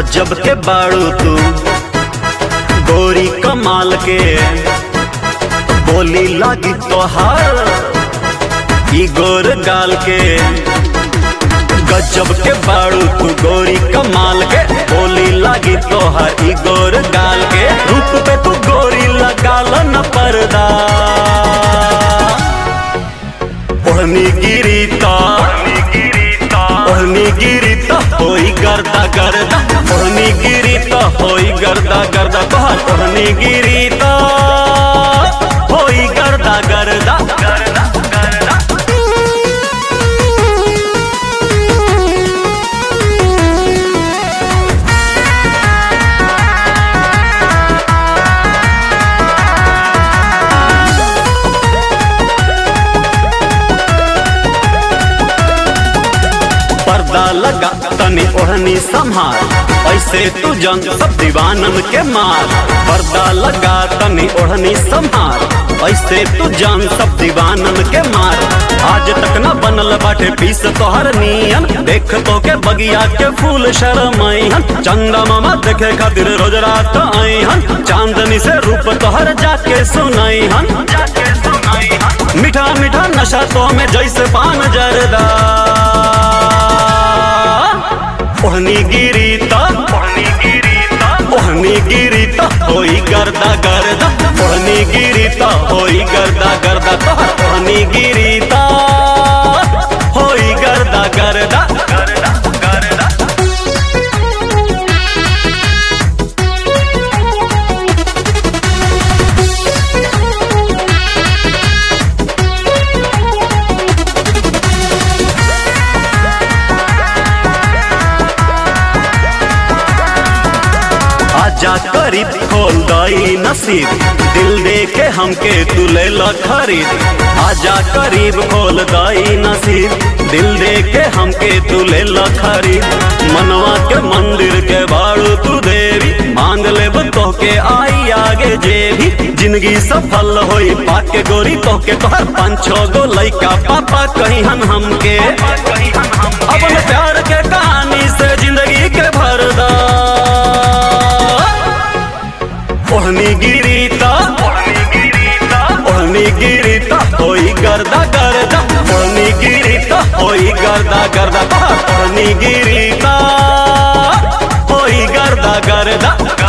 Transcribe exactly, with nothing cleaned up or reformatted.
गजब के बाड़ू तू गोरी कमाल के, बोली लागी तोहार ई गोर गाल के। गजब के बाड़ू तू गोरी कमाल के, बोली लागी तोहार ई गोर गाल के। रूप पे तू गोरी लगाल न पर्दा, ओढ़नी गिरी ता ओढ़नी गिरी ता होई गर्दा गर्दा, ओढ़नी गिरी ता होई गर्दा गर्दा, तोहार ओढ़नी गिरी ता होई गर्दा गर्दा गर्दा गर्दा। पर्दा लगा तनी ओढ़नी संभाल, ऐसे तू जंग सब दीवानन के मार। पर्दा लगा तनी ओढ़नी संभाल, ऐसे तू जान सब दीवानन के मार। आज तक न बनल बाटे पीस तोहर नियन, देख तो के बगिया के फूल शरमैहन। चंदा मामा देखे खातिर रोज रात आईहन, चांदनी से रूप तोहर जाके सुनाईहन। मीठा मीठा नशा तो में जैसे पान जरदा, ओढ़नी गिरी ता ओढ़नी गिरी ता ओढ़नी गिरी ता होई गर्दा गर्दा, ओढ़नी गिरी ता होई गर्दा गर्दा, तोहर ओढ़नी गिरी ता होई गर्दा गर्दा गर्दा गर्दा। आजा करीब खोल दई नसीब, दिल दे के हमके तू ले ला खरीद। आजा करीब खोल दई नसीब, दिल दे के हमके तू ले ला खरीद। मनवा के मंदिर के बाड़ू तू देवी, मांग ले तो के आई आगे जे भी। जिंदगी सफल होई पाके गोरी तो के, तोहर पाँच छो गो लइका पापा कहिहन हमके। अपन प्यार के कहानी से जिंदगी के भरदा, ओढ़नी गिरी ता ओढ़नी गिरी ता होई गर्दा गर्दा, ओढ़नी गिरी ता होई गर्दा गर्दा, ओढ़नी गिरी ता होई गर्दा गर्दा।